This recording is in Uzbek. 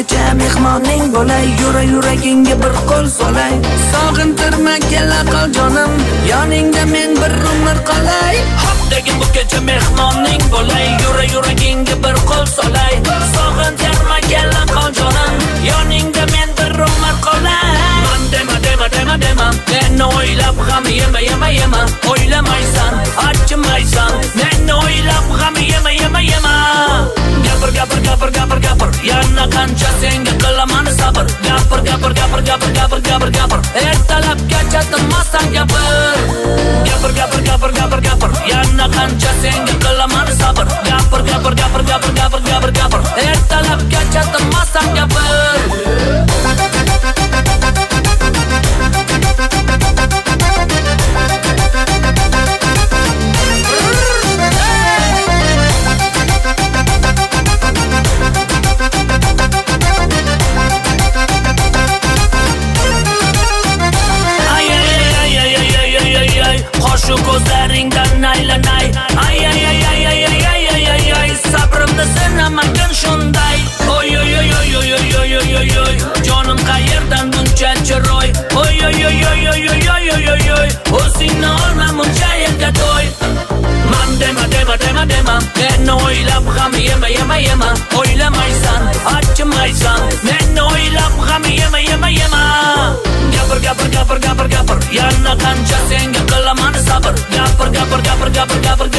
kecha mehmoning bo'lay, yura yuragingga bir qo'l solay. Sog'intirma kela qol jonim, yoningda men bir umr qolay. Hopdagi bu kecha mehmoning bo'lay, yura yuragingga bir qo'l solay. Sog'intirma kela qol jonim, yoningda men bir umr qolay. Dema men o'ylab g'am yema o'ylamaysan, achimaysan. Men o'ylab g'am yema gapir yana qancha senga qilaman sabr. Gapir ertalabgacha tinmasdan gapir yana qancha senga qilaman sabr. Gapir ertalabgacha tinmasdan gapir. Qoshu ko'zlaringdan aylanay. Ay sabrimni sinamagan shunday. Oy jonim qayerdan buncha chiroy. Oy o'zingni olma muncha yerga to'y. Man dema men o'ylab g'am yema o'ylamaysan, achimaysan. Men o'ylab g'am yema gapir yana qancha senga qilaman sabr. Gapir